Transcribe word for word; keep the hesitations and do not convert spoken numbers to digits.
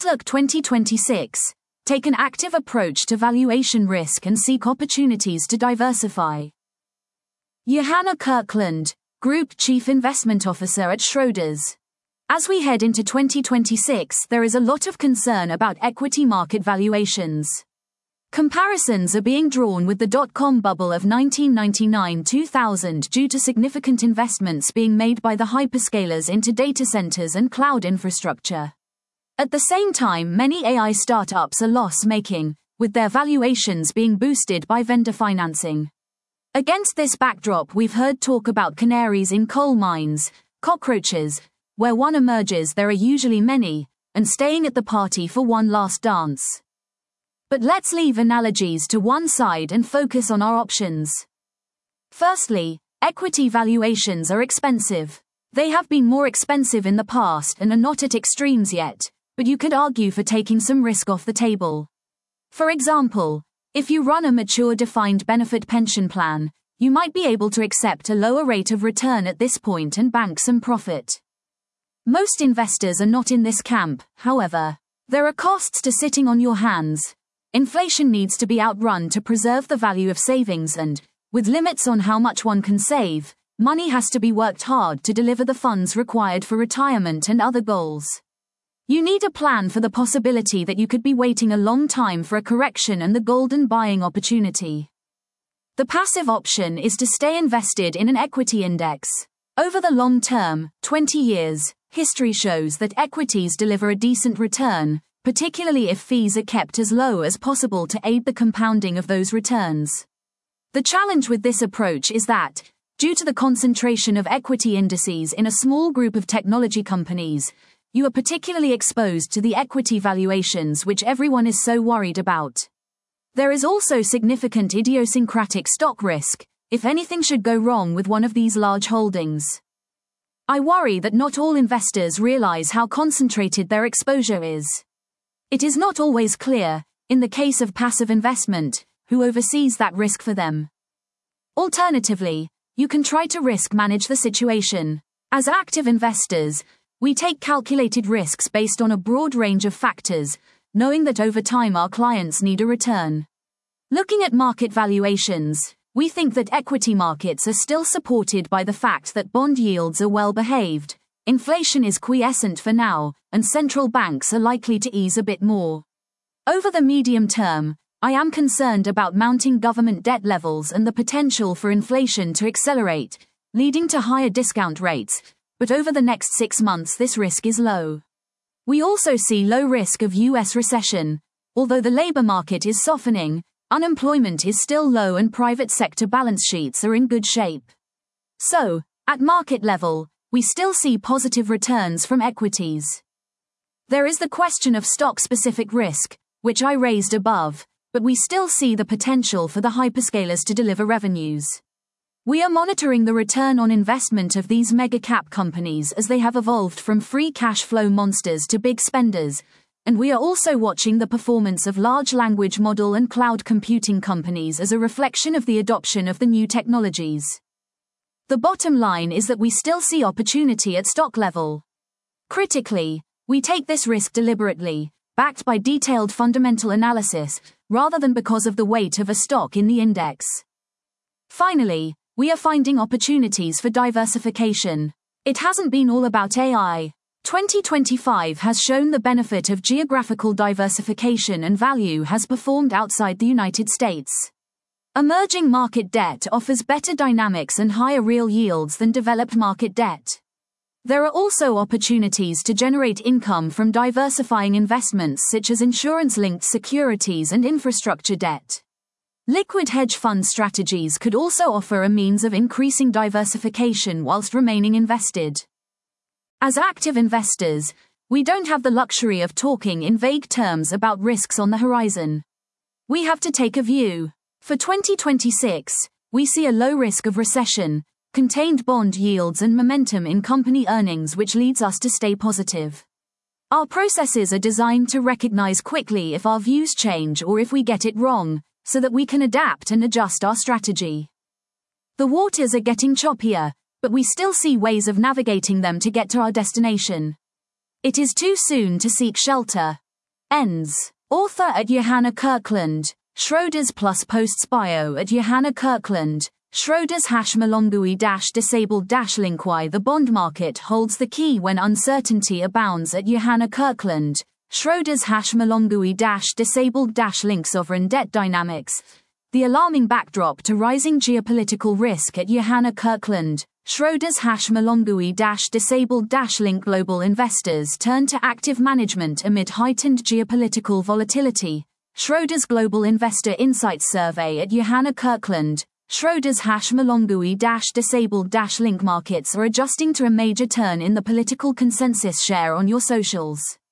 Outlook twenty twenty-six. Take an active approach to valuation risk and seek opportunities to diversify. Johanna Kirkland, Group Chief Investment Officer at Schroders. As we head into twenty twenty-six, there is a lot of concern about equity market valuations. Comparisons are being drawn with the dot-com bubble of nineteen ninety-nine to two thousand due to significant investments being made by the hyperscalers into data centers and cloud infrastructure. At the same time, many A I startups are loss-making, with their valuations being boosted by vendor financing. Against this backdrop, we've heard talk about canaries in coal mines, cockroaches, where one emerges there are usually many, and staying at the party for one last dance. But let's leave analogies to one side and focus on our options. Firstly, equity valuations are expensive. They have been more expensive in the past and are not at extremes yet, but you could argue for taking some risk off the table. For example, if you run a mature defined benefit pension plan, you might be able to accept a lower rate of return at this point and bank some profit. Most investors are not in this camp, however. There are costs to sitting on your hands. Inflation needs to be outrun to preserve the value of savings and, with limits on how much one can save, money has to be worked hard to deliver the funds required for retirement and other goals. You need a plan for the possibility that you could be waiting a long time for a correction and the golden buying opportunity. The passive option is to stay invested in an equity index. Over the long term, twenty years, history shows that equities deliver a decent return, particularly if fees are kept as low as possible to aid the compounding of those returns. The challenge with this approach is that, due to the concentration of equity indices in a small group of technology companies, you are particularly exposed to the equity valuations which everyone is so worried about. There is also significant idiosyncratic stock risk, if anything should go wrong with one of these large holdings. I worry that not all investors realize how concentrated their exposure is. It is not always clear, in the case of passive investment, who oversees that risk for them. Alternatively, you can try to risk manage the situation. As active investors, we take calculated risks based on a broad range of factors, knowing that over time our clients need a return. Looking at market valuations, we think that equity markets are still supported by the fact that bond yields are well behaved, inflation is quiescent for now, and central banks are likely to ease a bit more. Over the medium term, I am concerned about mounting government debt levels and the potential for inflation to accelerate, leading to higher discount rates. But over the next six months this risk is low. We also see low risk of U S recession. Although the labor market is softening, unemployment is still low and private sector balance sheets are in good shape. So, at market level, we still see positive returns from equities. There is the question of stock-specific risk, which I raised above, but we still see the potential for the hyperscalers to deliver revenues. We are monitoring the return on investment of these mega-cap companies as they have evolved from free cash flow monsters to big spenders, and we are also watching the performance of large language model and cloud computing companies as a reflection of the adoption of the new technologies. The bottom line is that we still see opportunity at stock level. Critically, we take this risk deliberately, backed by detailed fundamental analysis, rather than because of the weight of a stock in the index. Finally, we are finding opportunities for diversification. It hasn't been all about A I. twenty twenty-five has shown the benefit of geographical diversification and value has performed outside the United States. Emerging market debt offers better dynamics and higher real yields than developed market debt. There are also opportunities to generate income from diversifying investments such as insurance-linked securities and infrastructure debt. Liquid hedge fund strategies could also offer a means of increasing diversification whilst remaining invested. As active investors, we don't have the luxury of talking in vague terms about risks on the horizon. We have to take a view. For twenty twenty-six, we see a low risk of recession, contained bond yields and momentum in company earnings, which leads us to stay positive. Our processes are designed to recognize quickly if our views change or if we get it wrong, so that we can adapt and adjust our strategy. The waters are getting choppier, but we still see ways of navigating them to get to our destination. It is too soon to seek shelter. Ends. Author at Johanna Kirkland. Schroders plus posts bio at Johanna Kirkland. Schroders hash Malongui dash disabled dash link. Why the bond market holds the key when uncertainty abounds at Johanna Kirkland. Schroders hash Malongui dash disabled dash link. Sovereign debt dynamics. The alarming backdrop to rising geopolitical risk at Johanna Kirkland. Schroders hash Malongui dash disabled dash link. Global investors turn to active management amid heightened geopolitical volatility. Schroders Global Investor Insights Survey at Johanna Kirkland. Schroders hash Malongui dash disabled dash link. Markets are adjusting to a major turn in the political consensus. Share on your socials.